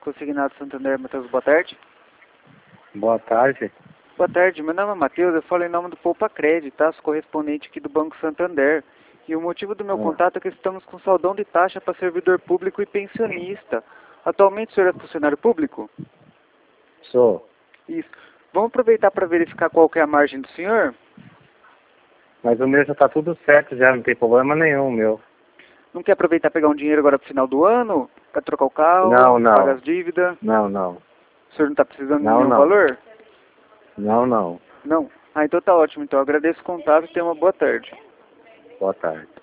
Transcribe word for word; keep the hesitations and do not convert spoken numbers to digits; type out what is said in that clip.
Consignado Santander, Matheus, boa tarde. Boa tarde. Boa tarde, meu nome é Matheus, eu falo em nome do Poupa Crédito, tá? Sou correspondente aqui do Banco Santander. E o motivo do meu Ah. contato é que estamos com saldão de taxa para servidor público e pensionista. Atualmente o senhor é funcionário público? Sou. Isso. Vamos aproveitar para verificar qual que é a margem do senhor? Mas o meu já tá tudo certo já, não tem problema nenhum, meu. Não quer aproveitar e pegar um dinheiro agora pro final do ano? Para trocar o carro? Não, não. Pagar as dívidas? Não, não. O senhor não está precisando de Não, nenhum não. valor? Não, não. Não? Ah, então tá ótimo. Então eu agradeço o contato e tenha uma boa tarde. Boa tarde.